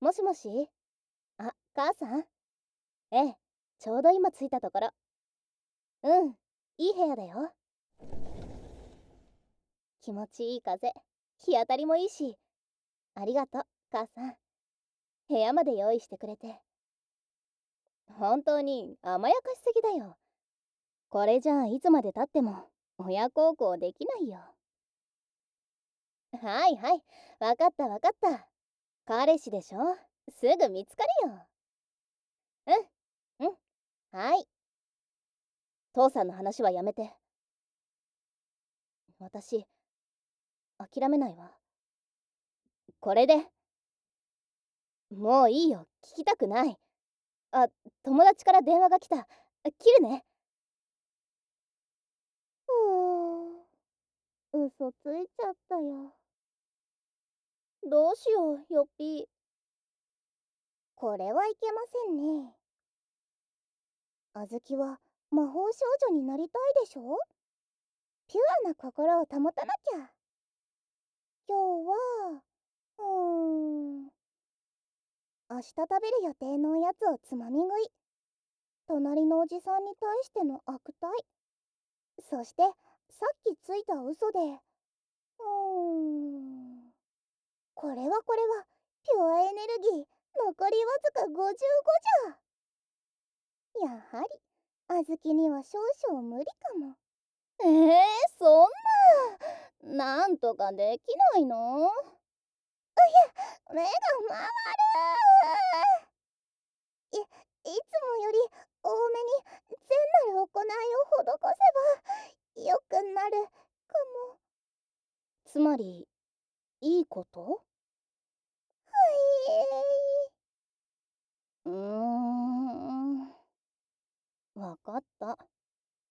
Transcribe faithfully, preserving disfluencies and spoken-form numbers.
もしもし。あ、母さん。ええ、ちょうど今着いたところ。うん、いい部屋だよ。気持ちいい風、日当たりもいいし。ありがとう、母さん。部屋まで用意してくれて。本当に甘やかしすぎだよ。これじゃあいつまでたっても親孝行できないよ。はいはい、わかったわかった。彼氏でしょ、すぐ見つかるよ。うん、うん、はい。父さんの話はやめて。私、諦めないわ。これで。もういいよ、聞きたくない。あ、友達から電話が来た。切るね。うーん、嘘ついちゃったよ。どうしよう、よっぴー。これはいけませんね。あずきは魔法少女になりたいでしょ。ピュアな心を保たなきゃ。今日は、うーん、明日食べる予定のおやつをつまみ食い。隣のおじさんに対しての悪態。そして、さっきついた嘘で、うーん。これはこれは、ピュアエネルギー、残りわずかごじゅうごじゃ。やはり、あずきには少々無理かも。えー、そんな、なんとかできないの？目が回る。い、いつもより多めに善なる行いを施せば、よくなるかも。つまり、いいこと？うーん、わかった。